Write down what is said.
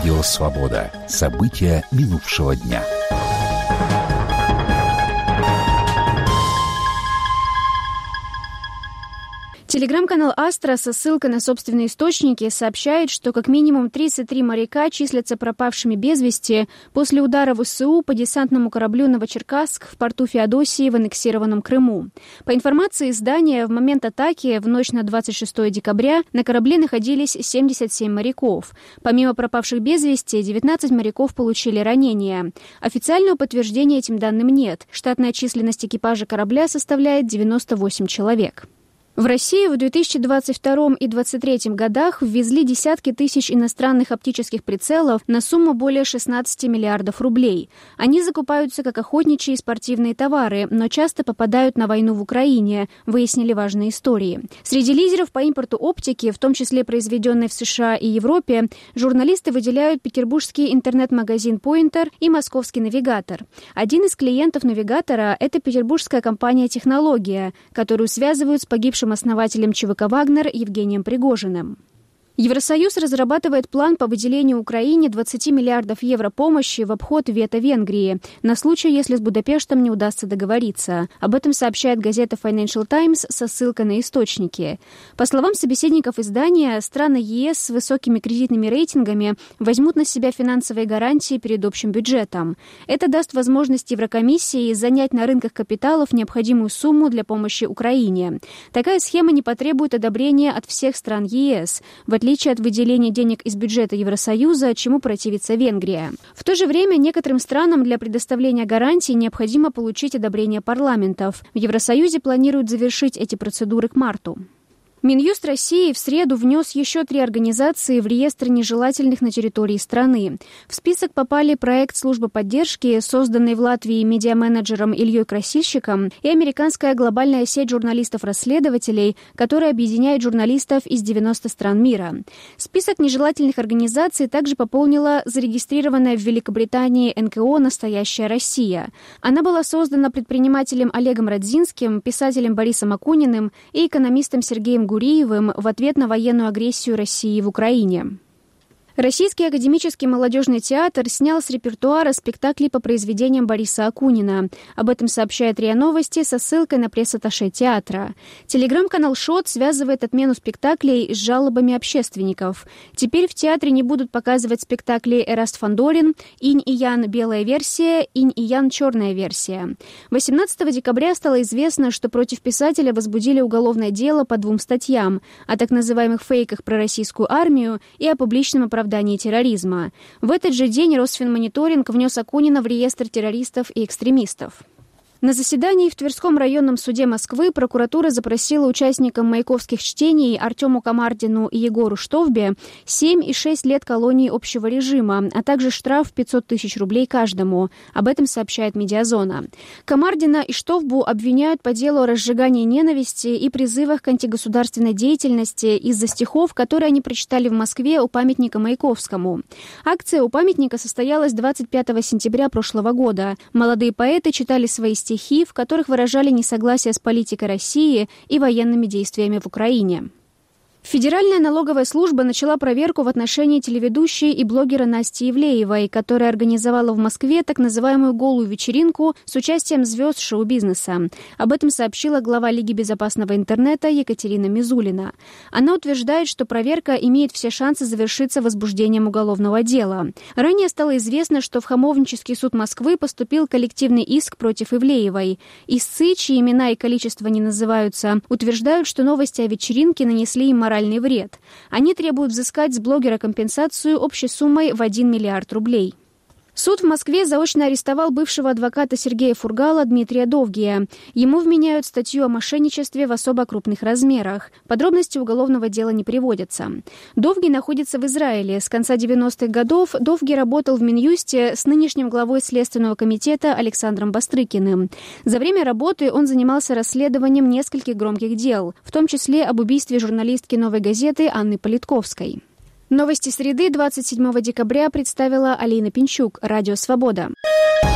Радио «Свобода». События минувшего дня. Телеграм-канал «Астра» со ссылкой на собственные источники сообщает, что как минимум 33 моряка числятся пропавшими без вести после удара ВСУ по десантному кораблю «Новочеркасск» в порту Феодосии в аннексированном Крыму. По информации издания, в момент атаки в ночь на 26 декабря на корабле находились 77 моряков. Помимо пропавших без вести, 19 моряков получили ранения. Официального подтверждения этим данным нет. Штатная численность экипажа корабля составляет 98 человек. В Россию в 2022 и 2023 годах ввезли десятки тысяч иностранных оптических прицелов на сумму более 16 миллиардов рублей. Они закупаются как охотничьи и спортивные товары, но часто попадают на войну в Украине, выяснили важные истории. Среди лидеров по импорту оптики, в том числе произведенной в США и Европе, журналисты выделяют петербургский интернет-магазин «Поинтер» и московский «Навигатор». Один из клиентов «Навигатора» — это петербургская компания «Технология», которую связывают с погибшим основателем ЧВК «Вагнер» Евгением Пригожиным. Евросоюз разрабатывает план по выделению Украине 20 миллиардов евро помощи в обход вето Венгрии на случай, если с Будапештом не удастся договориться. Об этом сообщает газета Financial Times со ссылкой на источники. По словам собеседников издания, страны ЕС с высокими кредитными рейтингами возьмут на себя финансовые гарантии перед общим бюджетом. Это даст возможность Еврокомиссии занять на рынках капиталов необходимую сумму для помощи Украине. Такая схема не потребует одобрения от всех стран ЕС, в отличие от выделения денег из бюджета Евросоюза, чему противится Венгрия. В то же время некоторым странам для предоставления гарантий необходимо получить одобрение парламентов. В Евросоюзе планируют завершить эти процедуры к марту. Минюст России в среду внес еще 3 организации в реестр нежелательных на территории страны. В список попали проект службы поддержки, созданный в Латвии медиаменеджером Ильей Красильщиком, и американская глобальная сеть журналистов-расследователей, которая объединяет журналистов из 90 стран мира. Список нежелательных организаций также пополнила зарегистрированная в Великобритании НКО «Настоящая Россия». Она была создана предпринимателем Олегом Радзинским, писателем Борисом Акуниным и экономистом Сергеем Гуриевым в ответ на военную агрессию России в Украине. Российский академический молодежный театр снял с репертуара спектакли по произведениям Бориса Акунина. Об этом сообщает РИА Новости со ссылкой на пресс-атташе театра. Телеграм-канал «Шот» связывает отмену спектаклей с жалобами общественников. Теперь в театре не будут показывать спектакли «Эраст Фандорин», «Инь и Ян. Белая версия», «Инь и Ян. Черная версия». 18 декабря стало известно, что против писателя возбудили уголовное дело по 2 статьям о так называемых фейках про российскую армию и о публичном оправдании терроризма. В этот же день Росфинмониторинг внес Акунина в реестр террористов и экстремистов. На заседании в Тверском районном суде Москвы прокуратура запросила участникам маяковских чтений Артему Камардину и Егору Штовбе 7 и 6 лет колонии общего режима, а также штраф в 500 тысяч рублей каждому. Об этом сообщает «Медиазона». Камардина и Штовбу обвиняют по делу о разжигании ненависти и призывах к антигосударственной деятельности из-за стихов, которые они прочитали в Москве у памятника Маяковскому. Акция у памятника состоялась 25 сентября прошлого года. Молодые поэты читали свои стихи, в которых выражали несогласие с политикой России и военными действиями в Украине. Федеральная налоговая служба начала проверку в отношении телеведущей и блогера Насти Ивлеевой, которая организовала в Москве так называемую «голую вечеринку» с участием звезд шоу-бизнеса. Об этом сообщила глава Лиги безопасного интернета Екатерина Мизулина. Она утверждает, что проверка имеет все шансы завершиться возбуждением уголовного дела. Ранее стало известно, что в Хамовнический суд Москвы поступил коллективный иск против Ивлеевой. Истцы, чьи имена и количество не называются, утверждают, что новости о вечеринке нанесли им моральный вред. Они требуют взыскать с блогера компенсацию общей суммой в 1 миллиард рублей. Суд в Москве заочно арестовал бывшего адвоката Сергея Фургала Дмитрия Довгия. Ему вменяют статью о мошенничестве в особо крупных размерах. Подробности уголовного дела не приводятся. Довгий находится в Израиле. С конца 90-х годов Довгий работал в Минюсте с нынешним главой Следственного комитета Александром Бастрыкиным. За время работы он занимался расследованием нескольких громких дел, в том числе об убийстве журналистки «Новой газеты» Анны Политковской. Новости среды 27 декабря представила Алина Пинчук, Радио «Свобода».